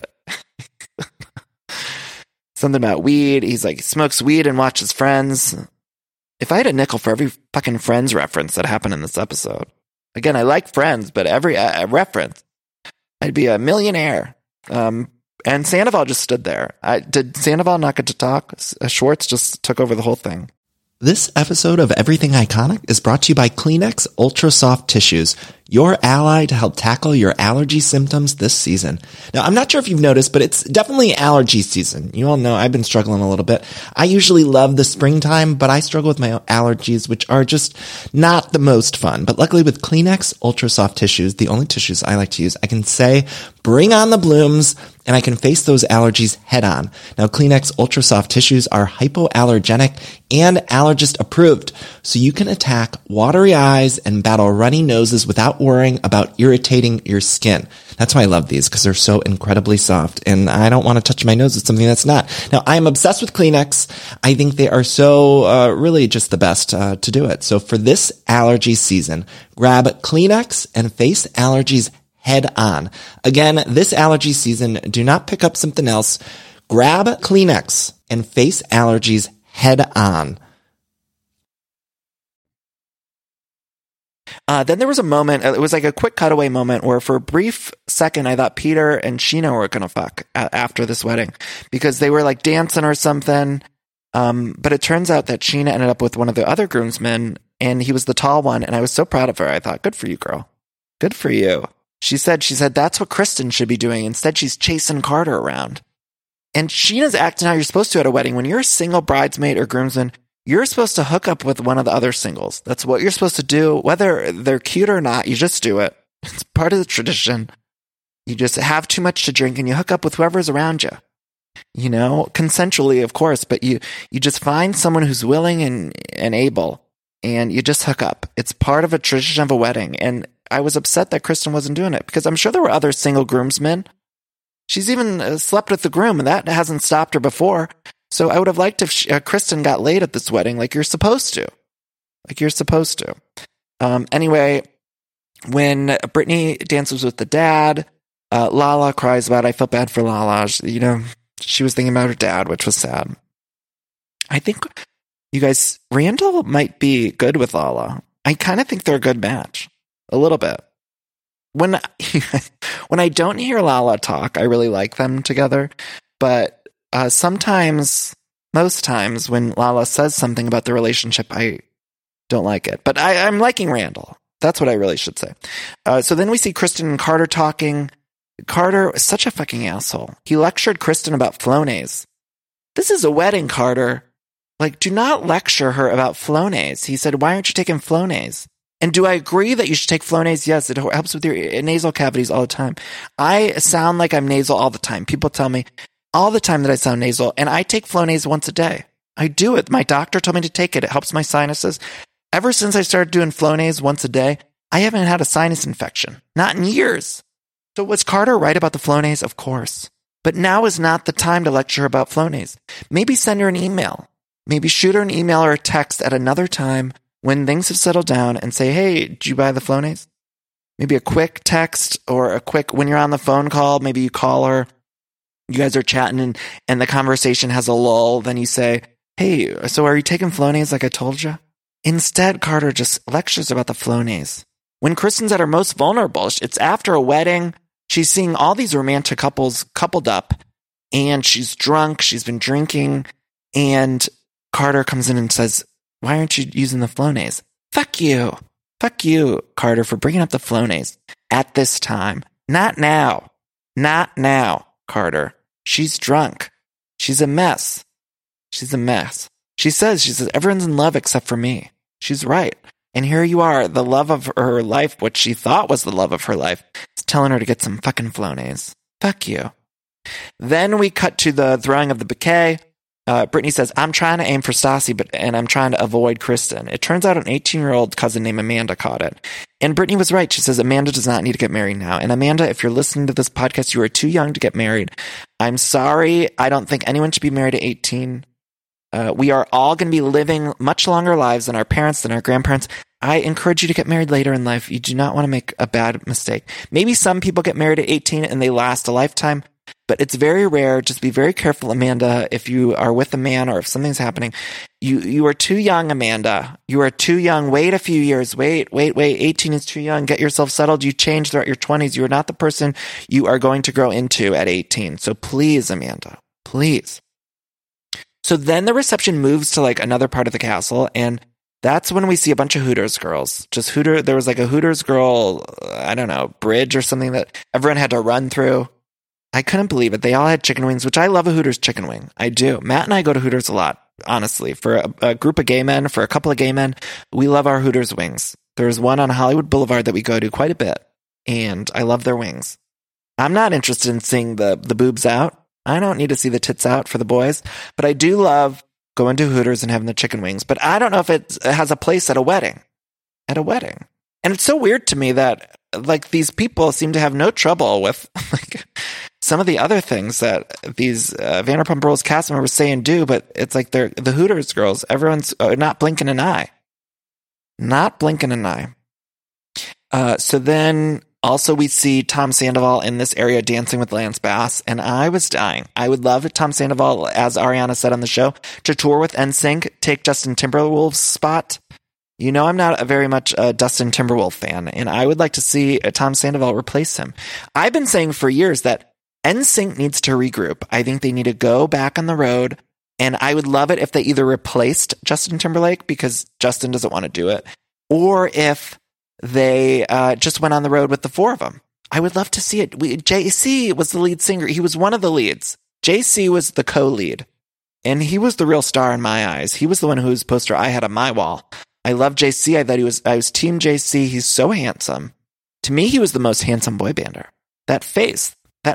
Something about weed. He's like, smokes weed and watches Friends. If I had a nickel for every fucking Friends reference that happened in this episode. Again, I like Friends, but every reference, I'd be a millionaire. And Sandoval just stood there. Did Sandoval not get to talk? Schwartz just took over the whole thing. This episode of Everything Iconic is brought to you by Kleenex Ultra Soft Tissues, your ally to help tackle your allergy symptoms this season. Now, I'm not sure if you've noticed, but it's definitely allergy season. You all know I've been struggling a little bit. I usually love the springtime, but I struggle with my allergies, which are just not the most fun. But luckily with Kleenex Ultra Soft Tissues, the only tissues I like to use, I can say, bring on the blooms, and I can face those allergies head on. Now, Kleenex Ultra Soft Tissues are hypoallergenic and allergist approved, so you can attack watery eyes and battle runny noses without worrying about irritating your skin. That's why I love these, because they're so incredibly soft, and I don't want to touch my nose with something that's not. Now, I am obsessed with Kleenex. I think they are so really just the best to do it. So for this allergy season, grab Kleenex and face allergies head on. Again, this allergy season, do not pick up something else. Grab Kleenex and face allergies head on. Then there was a moment, it was like a quick cutaway moment where for a brief second, I thought Peter and Sheena were going to fuck after this wedding, because they were like dancing or something. But it turns out that Sheena ended up with one of the other groomsmen, and he was the tall one. And I was so proud of her. I thought, good for you, girl. Good for you. She said, that's what Kristen should be doing. Instead, she's chasing Carter around. And Sheena's acting how you're supposed to at a wedding. When you're a single bridesmaid or groomsman, you're supposed to hook up with one of the other singles. That's what you're supposed to do. Whether they're cute or not, you just do it. It's part of the tradition. You just have too much to drink and you hook up with whoever's around you. You know, consensually, of course, but you just find someone who's willing and able, and you just hook up. It's part of a tradition of a wedding. And I was upset that Kristen wasn't doing it, because I'm sure there were other single groomsmen. She's even slept with the groom, and that hasn't stopped her before. So I would have liked if Kristen got laid at this wedding, like you're supposed to. Anyway, when Brittany dances with the dad, Lala cries about it. I felt bad for Lala. She was thinking about her dad, which was sad. I think, you guys, Randall might be good with Lala. I kind of think they're a good match. A little bit. When I don't hear Lala talk, I really like them together. But most times, when Lala says something about the relationship, I Don't like it. But I'm liking Randall. That's what I really should say. So then we see Kristen and Carter talking. Carter is such a fucking asshole. He lectured Kristen about Flonase. This is a wedding, Carter. Like, do not lecture her about Flonase. He said, why aren't you taking Flonase? And do I agree that you should take Flonase? Yes, it helps with your nasal cavities all the time. I sound like I'm nasal all the time. People tell me all the time that I sound nasal, and I take Flonase once a day. I do it. My doctor told me to take it. It helps my sinuses. Ever since I started doing Flonase once a day, I haven't had a sinus infection. Not in years. So was Carter right about the Flonase? Of course. But now is not the time to lecture her about Flonase. Maybe send her an email. Maybe shoot her an email or a text at another time when things have settled down and say, hey, did you buy the Flonase? Maybe a quick text or a quick, when you're on the phone call, maybe you call her, you guys are chatting and the conversation has a lull. Then you say, hey, so are you taking Flonase like I told you? Instead, Carter just lectures about the Flonase. When Kristen's at her most vulnerable, it's after a wedding. She's seeing all these romantic couples coupled up and she's drunk. She's been drinking and Carter comes in and says, why aren't you using the Flonase? Fuck you. Fuck you, Carter, for bringing up the Flonase at this time. Not now. Not now, Carter. She's drunk. She's a mess. She's a mess. She says, everyone's in love except for me. She's right. And here you are, the love of her life, what she thought was the love of her life, is telling her to get some fucking Flonase. Fuck you. Then we cut to the throwing of the bouquet. Brittany says, I'm trying to aim for Stassi, and I'm trying to avoid Kristen. It turns out an 18-year-old cousin named Amanda caught it. And Brittany was right. She says, Amanda does not need to get married now. And Amanda, if you're listening to this podcast, you are too young to get married. I'm sorry. I don't think anyone should be married at 18. We are all going to be living much longer lives than our parents, than our grandparents. I encourage you to get married later in life. You do not want to make a bad mistake. Maybe some people get married at 18 and they last a lifetime, but it's very rare. Just be very careful, Amanda, if you are with a man or if something's happening. You are too young, Amanda. You are too young. Wait a few years. Wait. 18 is too young. Get yourself settled. You change throughout your 20s. You are not the person you are going to grow into at 18. So please, Amanda, please. So then the reception moves to like another part of the castle, and that's when we see a bunch of Hooters girls. There was like a Hooters girl, I don't know, bridge or something that everyone had to run through. I couldn't believe it. They all had chicken wings, which I love a Hooters chicken wing. I do. Matt and I go to Hooters a lot, honestly. For a group of gay men, for a couple of gay men, we love our Hooters wings. There's one on Hollywood Boulevard that we go to quite a bit, and I love their wings. I'm not interested in seeing the boobs out. I don't need to see the tits out for the boys, but I do love going to Hooters and having the chicken wings. But I don't know if it has a place at a wedding. At a wedding. And it's so weird to me that like these people seem to have no trouble with like some of the other things that these Vanderpump Rules cast members say and do, but it's like they're the Hooters girls. Everyone's not blinking an eye. Not blinking an eye. So then also we see Tom Sandoval in this area dancing with Lance Bass, and I was dying. I would love Tom Sandoval, as Ariana said on the show, to tour with NSYNC, take Justin Timberwolf's spot. You know I'm not a very much a Dustin Timberwolf fan, and I would like to see Tom Sandoval replace him. I've been saying for years that NSYNC needs to regroup. I think they need to go back on the road, and I would love it if they either replaced Justin Timberlake, because Justin doesn't want to do it, or if they just went on the road with the four of them. I would love to see it. JC was the lead singer. He was one of the leads. JC was the co-lead, and he was the real star in my eyes. He was the one whose poster I had on my wall. I love JC. I was team JC. He's so handsome. To me, he was the most handsome boy bander. That face.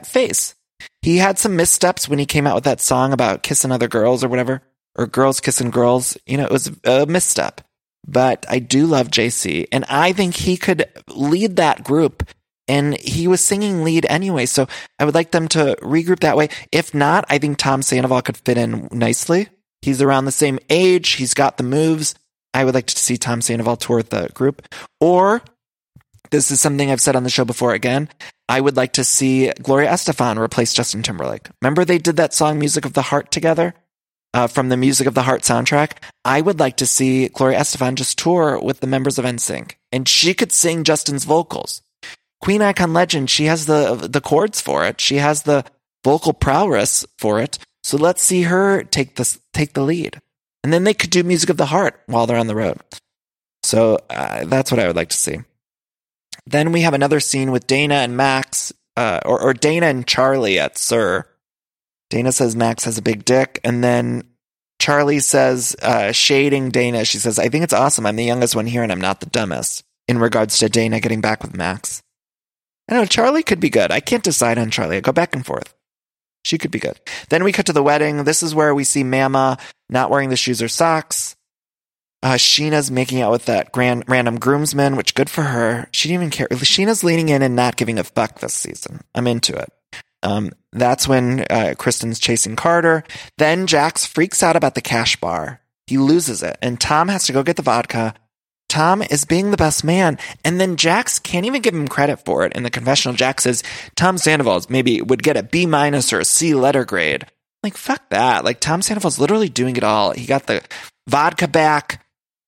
He had some missteps when he came out with that song about kissing other girls or whatever, or girls kissing girls. You know, it was a misstep. But I do love JC, and I think he could lead that group, and he was singing lead anyway, so I would like them to regroup that way. If not, I think Tom Sandoval could fit in nicely. He's around the same age. He's got the moves. I would like to see Tom Sandoval tour with the group. Or, this is something I've said on the show before again, I would like to see Gloria Estefan replace Justin Timberlake. Remember they did that song Music of the Heart together? From the Music of the Heart soundtrack? I would like to see Gloria Estefan just tour with the members of NSYNC. And she could sing Justin's vocals. Queen Icon Legend, she has the chords for it. She has the vocal prowess for it. So let's see her take the lead. And then they could do Music of the Heart while they're on the road. So that's what I would like to see. Then we have another scene with Dana and Max, or Dana and Charlie at SUR. Dana says Max has a big dick, and then Charlie says, shading Dana, she says, I think it's awesome. I'm the youngest one here, and I'm not the dumbest, in regards to Dana getting back with Max. I know, Charlie could be good. I can't decide on Charlie. I go back and forth. She could be good. Then we cut to the wedding. This is where we see Mama not wearing the shoes or socks. Sheena's making out with that random groomsman, which good for her. She didn't even care. Sheena's leaning in and not giving a fuck this season. I'm into it. That's when Kristen's chasing Carter. Then Jax freaks out about the cash bar. He loses it, and Tom has to go get the vodka. Tom is being the best man, and then Jax can't even give him credit for it. In the confessional, Jax says Tom Sandoval's maybe would get a B- or a C letter grade. Like, fuck that. Like, Tom Sandoval's literally doing it all. He got the vodka back.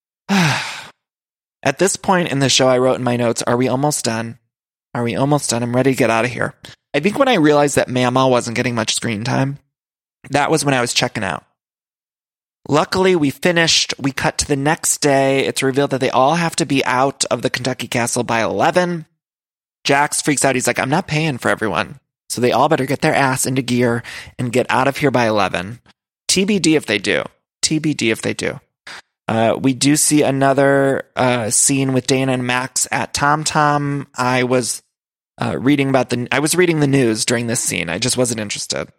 At this point in the show, I wrote in my notes, are we almost done? Are we almost done? I'm ready to get out of here. I think when I realized that Mama wasn't getting much screen time, that was when I was checking out. Luckily, we finished. We cut to the next day. It's revealed that they all have to be out of the Kentucky Castle by 11. Jax freaks out. He's like, I'm not paying for everyone. So they all better get their ass into gear and get out of here by 11. TBD if they do. TBD if they do. We do see another scene with Dana and Max at Tom Tom. I was reading the news during this scene. I just wasn't interested.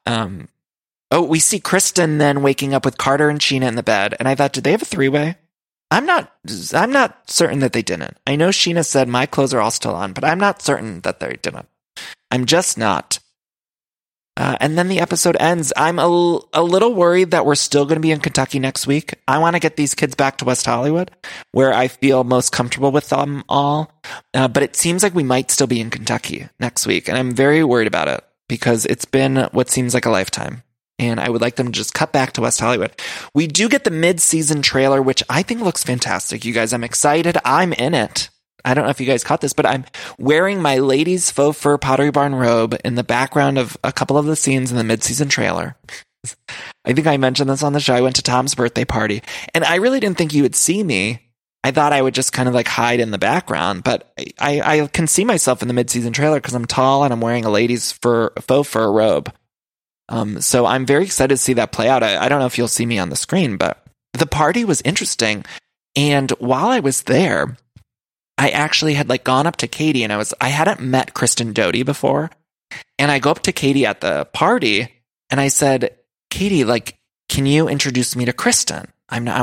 We see Kristen then waking up with Carter and Sheena in the bed, and I thought, did they have a three-way? I'm not certain that they didn't. I know Sheena said my clothes are all still on, but I'm not certain that they didn't. I'm just not. And then the episode ends. I'm a little worried that we're still going to be in Kentucky next week. I want to get these kids back to West Hollywood, where I feel most comfortable with them all. But it seems like we might still be in Kentucky next week, and I'm very worried about it because it's been what seems like a lifetime. And I would like them to just cut back to West Hollywood. We do get the mid-season trailer, which I think looks fantastic. You guys, I'm excited. I'm in it. I don't know if you guys caught this, but I'm wearing my ladies' faux fur Pottery Barn robe in the background of a couple of the scenes in the mid-season trailer. I think I mentioned this on the show. I went to Tom's birthday party, and I really didn't think you would see me. I thought I would just kind of like hide in the background, but I can see myself in the mid-season trailer because I'm tall and I'm wearing a ladies' faux fur robe. So I'm very excited to see that play out. I don't know if you'll see me on the screen, but the party was interesting. And while I was there, I actually had like gone up to Katie, and I hadn't met Kristen Doty before. And I go up to Katie at the party and I said, Katie, like, can you introduce me to Kristen?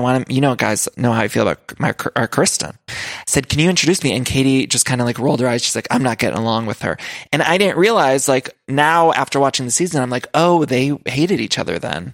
Guys know how I feel about our Kristen. I said, can you introduce me? And Katie just kind of like rolled her eyes. She's like, I'm not getting along with her. And I didn't realize, like, now after watching the season, I'm like, oh, they hated each other then.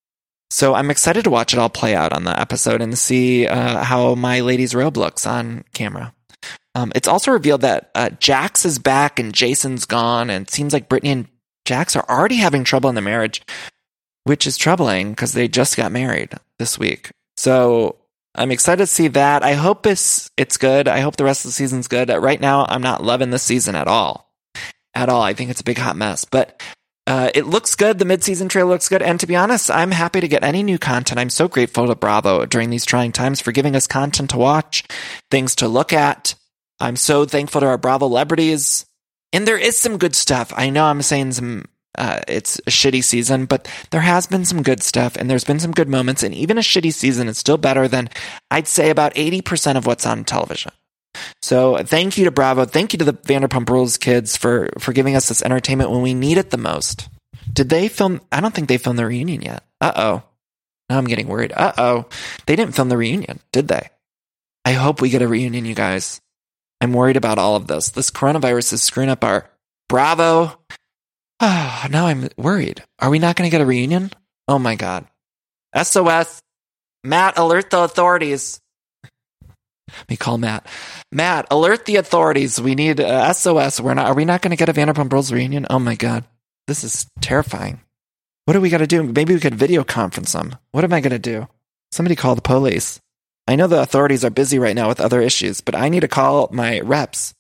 So I'm excited to watch it all play out on the episode and see how my lady's robe looks on camera. It's also revealed that Jax is back and Jason's gone, and it seems like Brittany and Jax are already having trouble in the marriage, which is troubling because they just got married this week. So I'm excited to see that. I hope it's good. I hope the rest of the season's good. Right now, I'm not loving this season at all. I think it's a big hot mess, but it looks good. The mid-season trailer looks good. And to be honest, I'm happy to get any new content. I'm so grateful to Bravo during these trying times for giving us content to watch, things to look at. I'm so thankful to our Bravo celebrities. And there is some good stuff. I know I'm saying it's a shitty season, but there has been some good stuff and there's been some good moments. And even a shitty season is still better than, I'd say, about 80% of what's on television. So thank you to Bravo. Thank you to the Vanderpump Rules kids for giving us this entertainment when we need it the most. Did they film? I don't think they filmed the reunion yet. Uh-oh. Now I'm getting worried. Uh-oh. They didn't film the reunion, did they? I hope we get a reunion, you guys. I'm worried about all of this. This coronavirus is screwing up our Bravo. Oh, now I'm worried. Are we not going to get a reunion? Oh my God. SOS. Matt, alert the authorities. Let me call Matt. Matt, alert the authorities. We need SOS. Are we not going to get a Vanderpump Rules reunion? Oh my God. This is terrifying. What do we got to do? Maybe we could video conference them. What am I going to do? Somebody call the police. I know the authorities are busy right now with other issues, but I need to call my reps.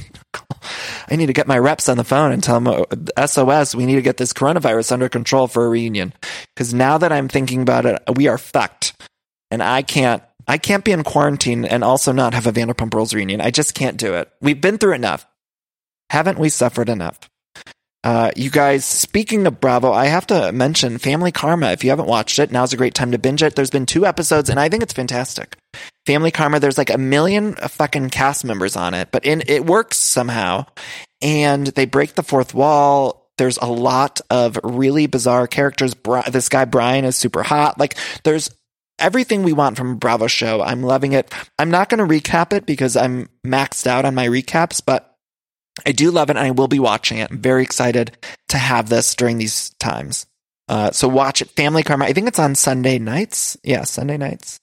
I need to get my reps on the phone and tell them, SOS, we need to get this coronavirus under control for a reunion. Because now that I'm thinking about it, we are fucked. And I can't I can't be in quarantine and also not have a Vanderpump Rules reunion. I just can't do it. We've been through enough. Haven't we suffered enough? You guys, speaking of Bravo, I have to mention Family Karma. If you haven't watched it, now's a great time to binge it. There's been 2 episodes, and I think it's fantastic. Family Karma, there's like 1 million fucking cast members on it, but it works somehow. And they break the fourth wall. There's a lot of really bizarre characters. This guy, Brian, is super hot. Like, there's everything we want from a Bravo show. I'm loving it. I'm not going to recap it because I'm maxed out on my recaps, but I do love it, and I will be watching it. I'm very excited to have this during these times. So watch it. Family Karma. I think it's on Sunday nights. Yeah, Sunday nights.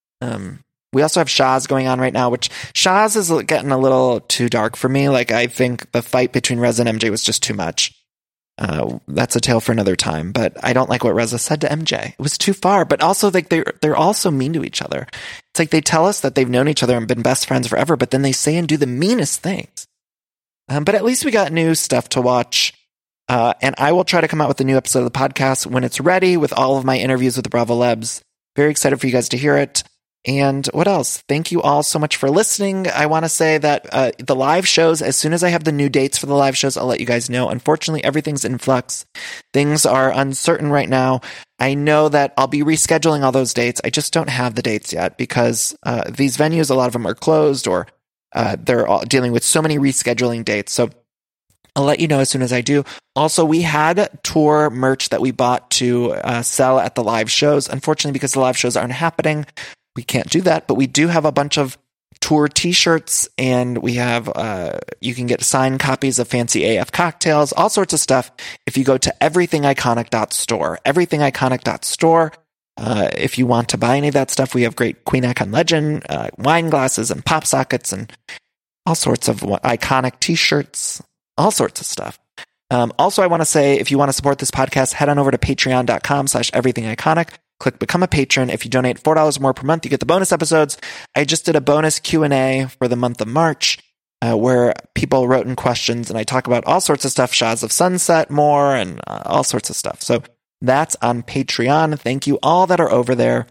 We also have Shaz going on right now, which Shaz is getting a little too dark for me. Like, I think the fight between Reza and MJ was just too much. That's a tale for another time, but I don't like what Reza said to MJ. It was too far, but also like they're all so mean to each other. It's like they tell us that they've known each other and been best friends forever, but then they say and do the meanest things. But at least we got new stuff to watch. And I will try to come out with a new episode of the podcast when it's ready with all of my interviews with the Bravo Lebs. Very excited for you guys to hear it. And what else? Thank you all so much for listening. I want to say that the live shows, as soon as I have the new dates for the live shows, I'll let you guys know. Unfortunately, everything's in flux. Things are uncertain right now. I know that I'll be rescheduling all those dates. I just don't have the dates yet because these venues, a lot of them are closed or they're all dealing with so many rescheduling dates. So I'll let you know as soon as I do. Also, we had tour merch that we bought to sell at the live shows. Unfortunately, because the live shows aren't happening, we can't do that, but we do have a bunch of tour t-shirts, and we have, you can get signed copies of Fancy AF cocktails, all sorts of stuff. If you go to everythingiconic.store, everythingiconic.store, if you want to buy any of that stuff, we have great Queen Icon Legend, wine glasses and pop sockets and all sorts of iconic t-shirts, all sorts of stuff. Also, I want to say, if you want to support this podcast, head on over to patreon.com/everythingiconic. Click Become a Patron. If you donate $4 more per month, you get the bonus episodes. I just did a bonus Q&A for the month of March where people wrote in questions, and I talk about all sorts of stuff, Shahs of Sunset more, and all sorts of stuff. So that's on Patreon. Thank you all that are over there.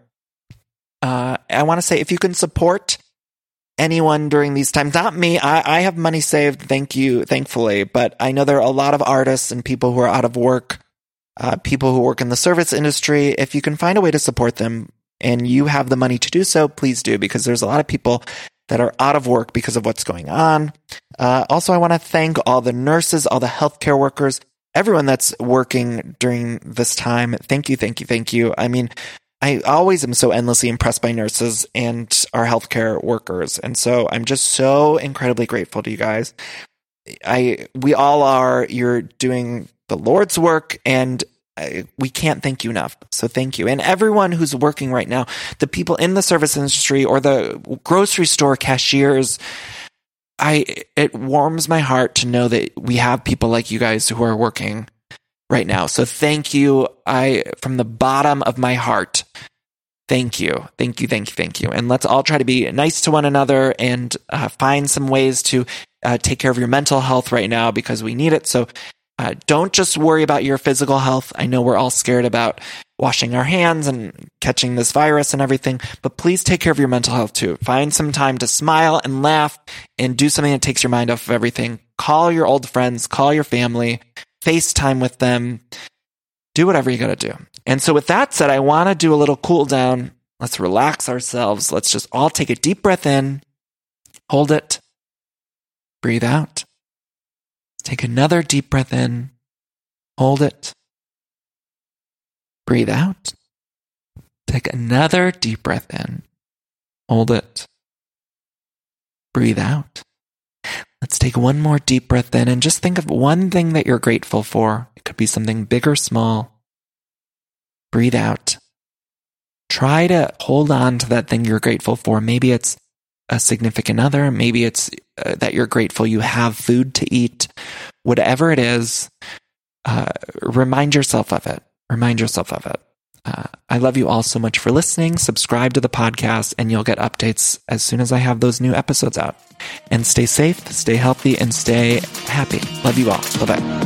I want to say, if you can support anyone during these times, not me, I have money saved, thankfully, but I know there are a lot of artists and people who are out of work, people who work in the service industry. If you can find a way to support them and you have the money to do so, please do, because there's a lot of people that are out of work because of what's going on. Also, I want to thank all the nurses, all the healthcare workers, everyone that's working during this time. Thank you. I mean, I always am so endlessly impressed by nurses and our healthcare workers. And so I'm just so incredibly grateful to you guys. We all are. You're doing the Lord's work, and we can't thank you enough. So thank you. And everyone who's working right now, the people in the service industry or the grocery store cashiers, it warms my heart to know that we have people like you guys who are working right now. So thank you. From the bottom of my heart, thank you. And let's all try to be nice to one another and find some ways to take care of your mental health right now, because we need it. So don't just worry about your physical health. I know we're all scared about washing our hands and catching this virus and everything, but please take care of your mental health too. Find some time to smile and laugh and do something that takes your mind off of everything. Call your old friends, call your family, FaceTime with them, do whatever you got to do. And so with that said, I want to do a little cool down. Let's relax ourselves. Let's just all take a deep breath in, hold it, breathe out. Take another deep breath in, hold it, breathe out. Take another deep breath in, hold it, breathe out. Let's take one more deep breath in and just think of one thing that you're grateful for. It could be something big or small. Breathe out. Try to hold on to that thing you're grateful for. Maybe it's a significant other. Maybe it's that you're grateful you have food to eat. Whatever it is, remind yourself of it. I love you all so much for listening. Subscribe to the podcast and you'll get updates as soon as I have those new episodes out. And stay safe, stay healthy, and stay happy. Love you all. Bye-bye.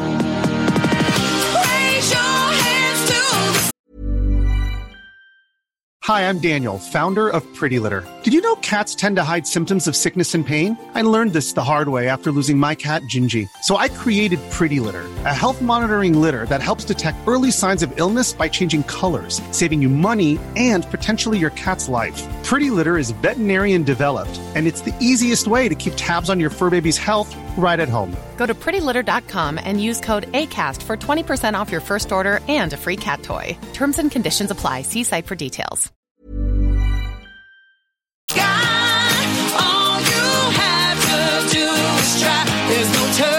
Hi, I'm Daniel, founder of Pretty Litter. Did you know cats tend to hide symptoms of sickness and pain? I learned this the hard way after losing my cat, Gingy. So I created Pretty Litter, a health monitoring litter that helps detect early signs of illness by changing colors, saving you money and potentially your cat's life. Pretty Litter is veterinarian developed, and it's the easiest way to keep tabs on your fur baby's health right at home. Go to prettylitter.com and use code ACAST for 20% off your first order and a free cat toy. Terms and conditions apply. See site for details. All you have to do is try. There's no turn.